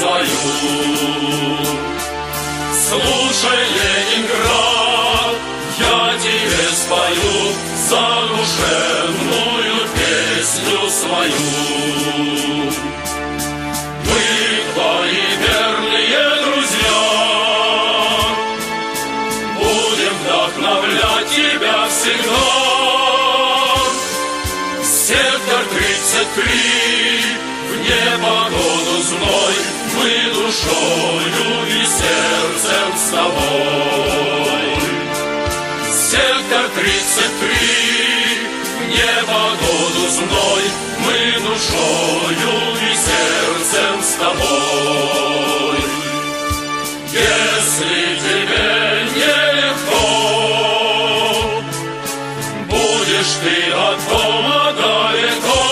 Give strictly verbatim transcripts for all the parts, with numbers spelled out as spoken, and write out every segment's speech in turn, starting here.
свою. Слушай, Ленинград, я тебе спою задушевную песню свою. Мы твои верные друзья, будем вдохновлять тебя всегда. Сектор тридцать три, в непогоду зной, мы душою и сердцем с тобой. Сектор тридцать три, в непогоду зной, мы душою и сердцем с тобой. Если тебе нелегко, будешь ты от дома далеко,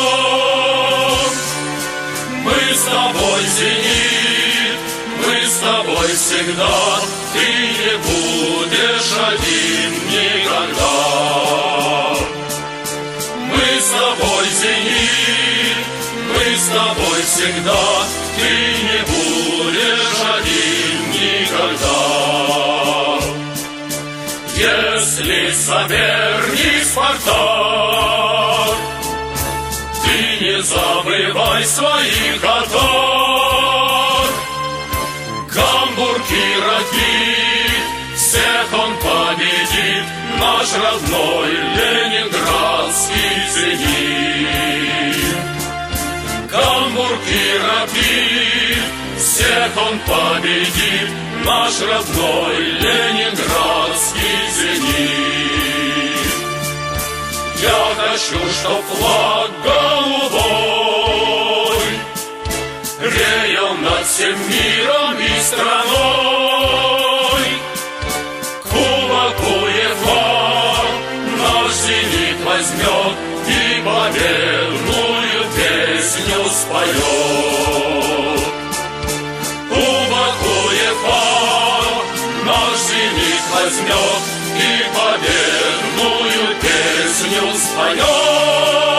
мы с тобой, зенит, мы с тобой всегда, ты не будешь один никогда. Мы с тобой, зенит, мы с тобой всегда, ты не будешь один никогда. Если соперник Спартак, ты не забывай своих атак. Гамбург и Ракит, всех он победит, наш родной ленинградский зенит. Гамбург и Ракит, всех он победит, наш родной ленинградский зенит. Я хочу, чтоб флаг голубой реял над всем миром и страной. Кубок УЕФА наш зенит возьмет и победную песню споет. Кубок УЕФА наш зенит возьмет и победную песню споет.